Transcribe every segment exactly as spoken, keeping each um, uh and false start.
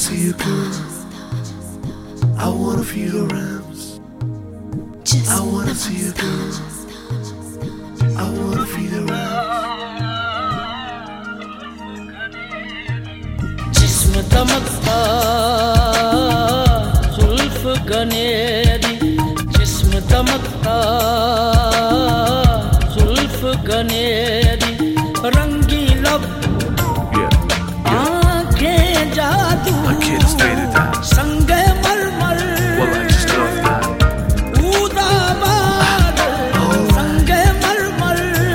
see you girl. I wanna feel your arms. I wanna see you girl. I wanna feel your arms. जिस्म दमकता जुल्फ गनेरी, जिस्म दमकता जुल्फ गनेरी, रंगी लब आंखें जादू, संगे मरमर ऊदा बादल, संगे मरमर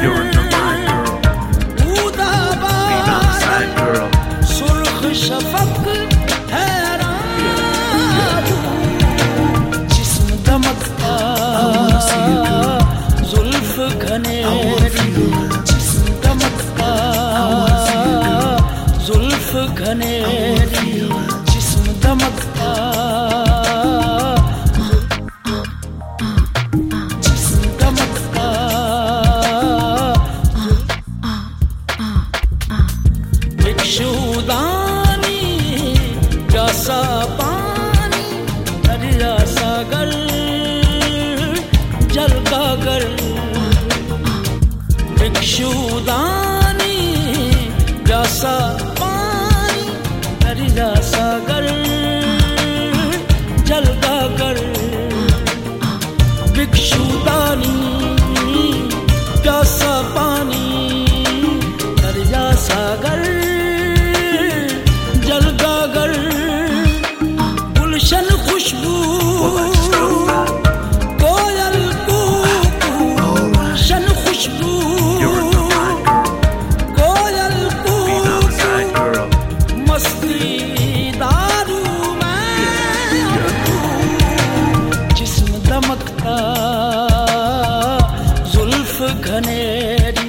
ऊदा बादल, सुर्ख शफक हैरान, जिस्म दमकता जुल्फ घनेरी, जिस्म दमकता जुल्फ घनेरी, जिस्म दमकता जिस्म दमकता, भिक्षुदानी प्यासा पानी, दरिया सागर जल गागर, भिक्षुदानी प्यासा पानी, दरिया सागर जल गागर, भिक्षुदानी प्यासा पानी, दरिया सागर जल गागर, गुलशन खुशबू कोयल कूकू, गुलशन खुशबू कोयल कूकू, मस्ती दारू में जिस्म दमकता जुल्फ घनेरी।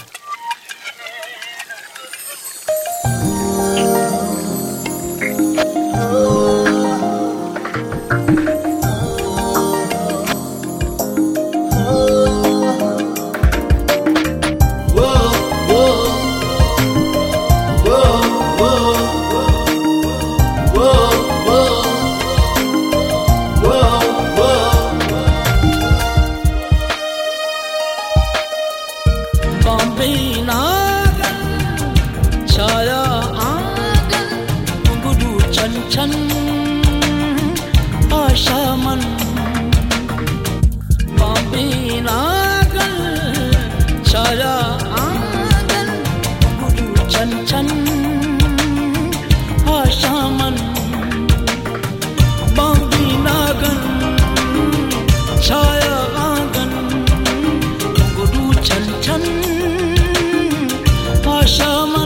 छाया आंगन घुंघरू छन छन आशा मन, बांबी नागन छाया आंगन घुंघरू छन छन आशा मन, बांबी नागन छाया आंगन घुंघरू छन छन आशा मन,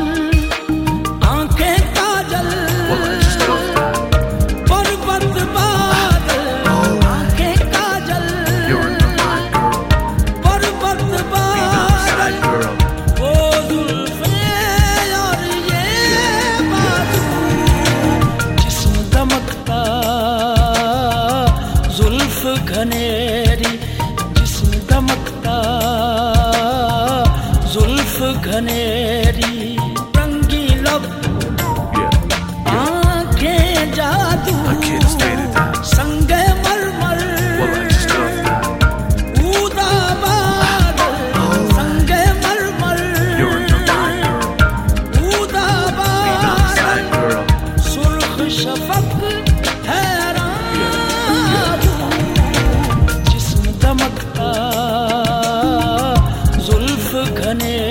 घनेरी, जिस्म दमकता जुल्फ घनेरी, रंगी लब आंखें जादू, संगे मरमर ऊदा बादल, संगे मरमर ऊदा बादल, सुर्ख शफक दमकता जुल्फ घने